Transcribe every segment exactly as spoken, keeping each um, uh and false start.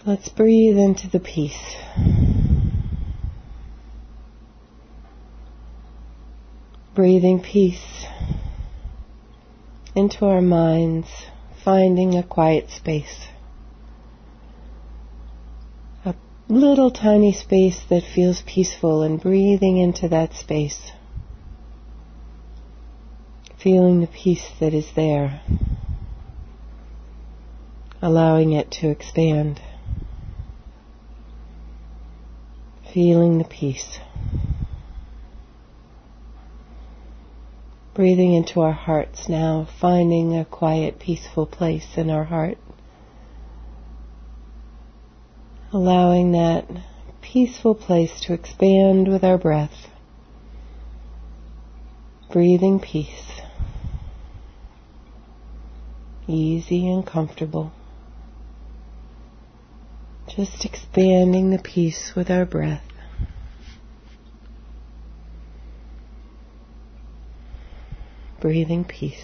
Let's breathe into the peace. Breathing peace into our minds, finding a quiet space. A little tiny space that feels peaceful, and breathing into that space. Feeling the peace that is there. Allowing it to expand. Feeling the peace. Breathing into our hearts now, finding a quiet, peaceful place in our heart. Allowing that peaceful place to expand with our breath. Breathing peace. Easy and comfortable. Just expanding the peace with our breath. Breathing peace.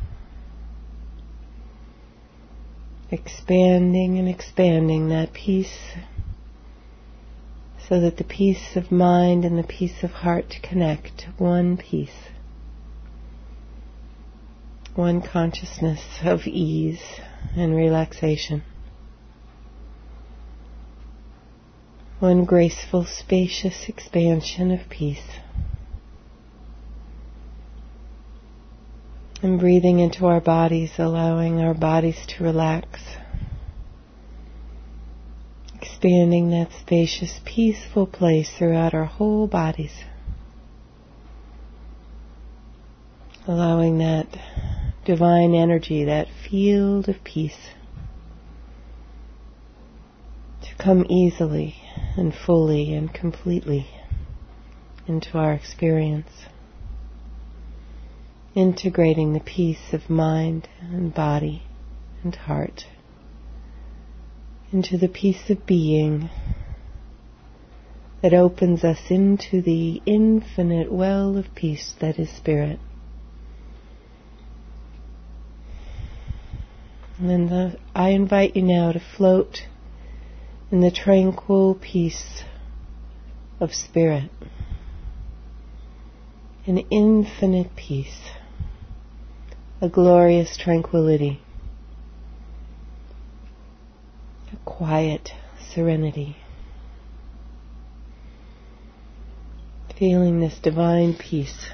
Expanding and expanding that peace so that the peace of mind and the peace of heart connect. One peace. One consciousness of ease and relaxation. One graceful, spacious expansion of peace. And breathing into our bodies, allowing our bodies to relax. Expanding that spacious, peaceful place throughout our whole bodies. Allowing that divine energy, that field of peace, to come easily and fully and completely into our experience. Integrating the peace of mind and body and heart into the peace of being that opens us into the infinite well of peace that is spirit. And the, I invite you now to float in the tranquil peace of spirit, an infinite peace, a glorious tranquility, a quiet serenity. Feeling this divine peace,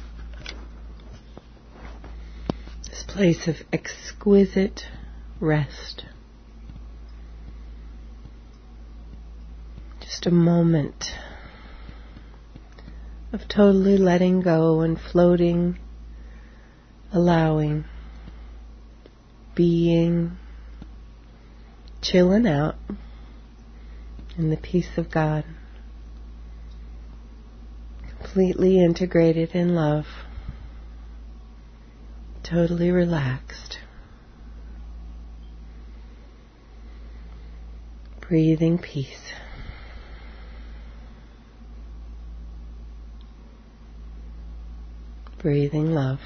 this place of exquisite rest. Just a moment of totally letting go and floating, allowing, being, chilling out in the peace of God, completely integrated in love, totally relaxed, breathing peace. Breathing love.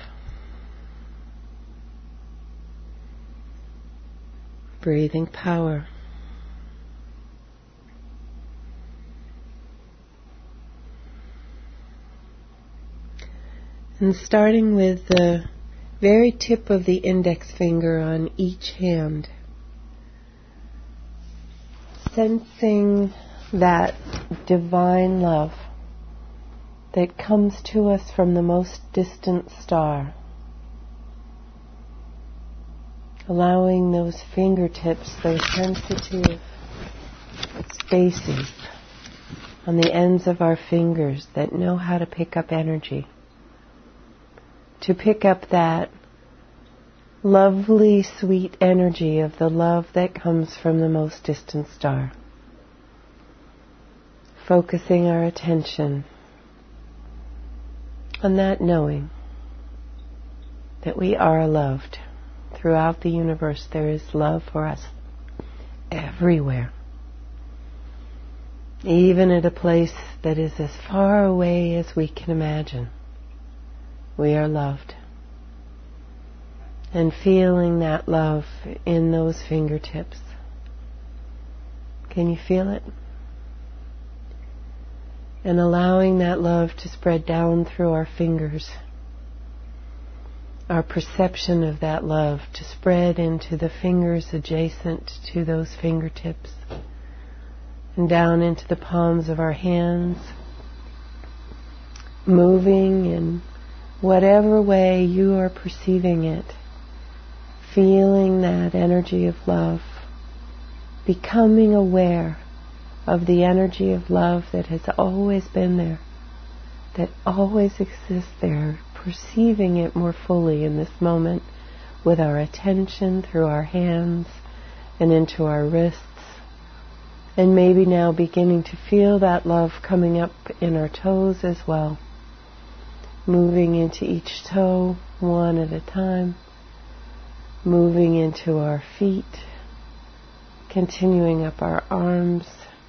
Breathing power. And starting with the very tip of the index finger on each hand, sensing that divine love that comes to us from the most distant star. Allowing those fingertips, those sensitive spaces on the ends of our fingers that know how to pick up energy, to pick up that lovely, sweet energy of the love that comes from the most distant star. Focusing our attention on that knowing that we are loved. Throughout the universe there is love for us everywhere. Even at a place that is as far away as we can imagine, we are loved. And feeling that love in those fingertips. Can you feel it? And allowing that love to spread down through our fingers. Our perception of that love to spread into the fingers adjacent to those fingertips. And down into the palms of our hands. Moving in whatever way you are perceiving it. Feeling that energy of love. Becoming aware of the energy of love that has always been there, that always exists there, perceiving it more fully in this moment with our attention through our hands and into our wrists, and maybe now beginning to feel that love coming up in our toes as well, moving into each toe one at a time, moving into our feet, continuing up our arms,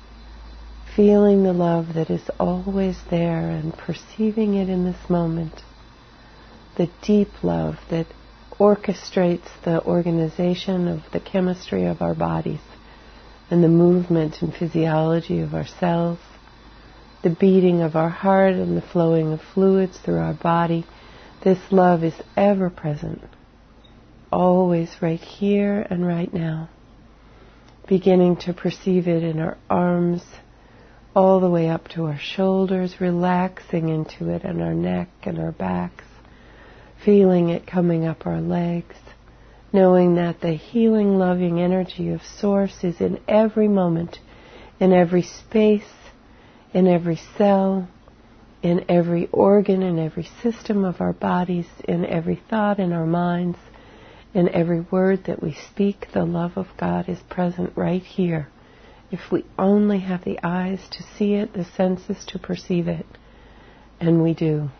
feeling the love that is always there and perceiving it in this moment. The deep love that orchestrates the organization of the chemistry of our bodies and the movement and physiology of our cells, the beating of our heart and the flowing of fluids through our body. This love is ever present, always right here and right now. Beginning to perceive it in our arms, all the way up to our shoulders, relaxing into it in our neck and our backs, feeling it coming up our legs, knowing that the healing, loving energy of Source is in every moment, in every space, in every cell, in every organ, in every system of our bodies, in every thought in our minds, in every word that we speak. The love of God is present right here. If we only have the eyes to see it, the senses to perceive it, and we do.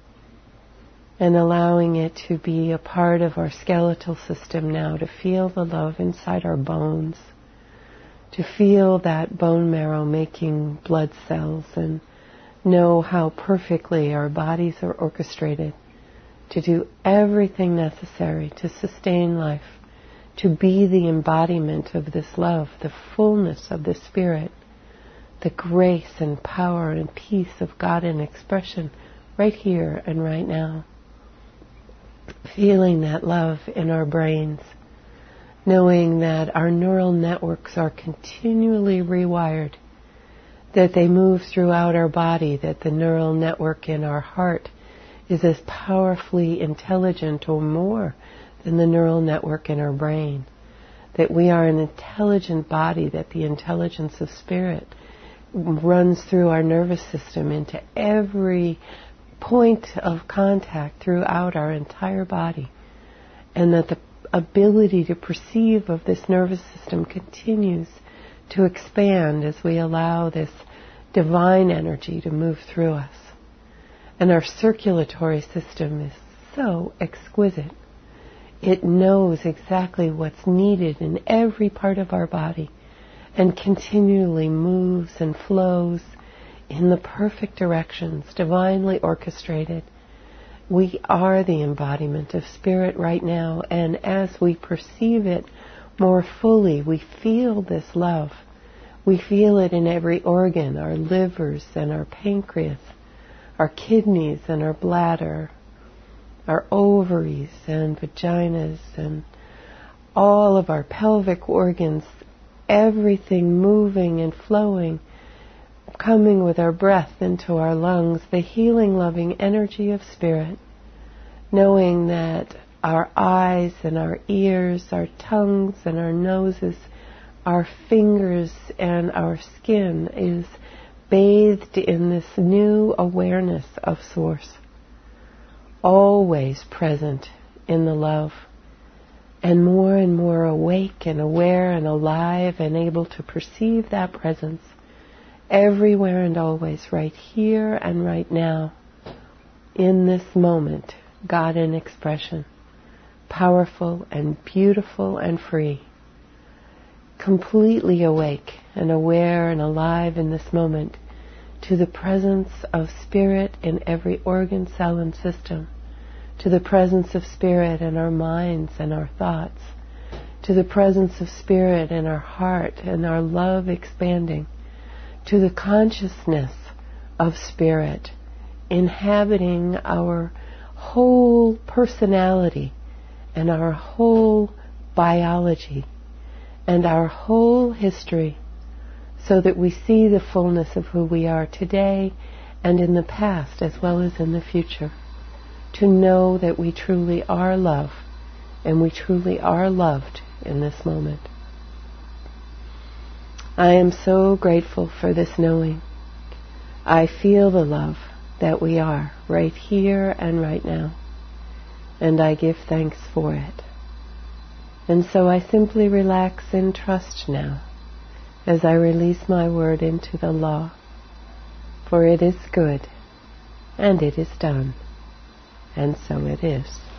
And allowing it to be a part of our skeletal system now, to feel the love inside our bones, to feel that bone marrow making blood cells, and know how perfectly our bodies are orchestrated to do everything necessary to sustain life, to be the embodiment of this love, the fullness of the Spirit, the grace and power and peace of God in expression right here and right now. Feeling that love in our brains, knowing that our neural networks are continually rewired, that they move throughout our body, that the neural network in our heart is as powerfully intelligent or more than the neural network in our brain, that we are an intelligent body, that the intelligence of Spirit runs through our nervous system into every point of contact throughout our entire body, and that the ability to perceive of this nervous system continues to expand as we allow this divine energy to move through us. And our circulatory system is so exquisite. It knows exactly what's needed in every part of our body and continually moves and flows in the perfect directions, divinely orchestrated. We are the embodiment of Spirit right now, and as we perceive it more fully, we feel this love. We feel it in every organ, our livers and our pancreas, our kidneys and our bladder, our ovaries and vaginas, and all of our pelvic organs, everything moving and flowing, coming with our breath into our lungs, the healing, loving energy of Spirit, knowing that our eyes and our ears, our tongues and our noses, our fingers and our skin is bathed in this new awareness of Source, always present in the love, and more and more awake and aware and alive and able to perceive that presence everywhere and always, right here and right now, in this moment, God in expression, powerful and beautiful and free, completely awake and aware and alive in this moment to the presence of Spirit in every organ, cell, and system, to the presence of Spirit in our minds and our thoughts, to the presence of Spirit in our heart and our love expanding, to the consciousness of Spirit inhabiting our whole personality and our whole biology and our whole history, so that we see the fullness of who we are today and in the past as well as in the future. To know that we truly are love and we truly are loved in this moment. I am so grateful for this knowing. I feel the love that we are right here and right now, and I give thanks for it. And so I simply relax in trust now as I release my word into the law, for it is good, and it is done, and so it is.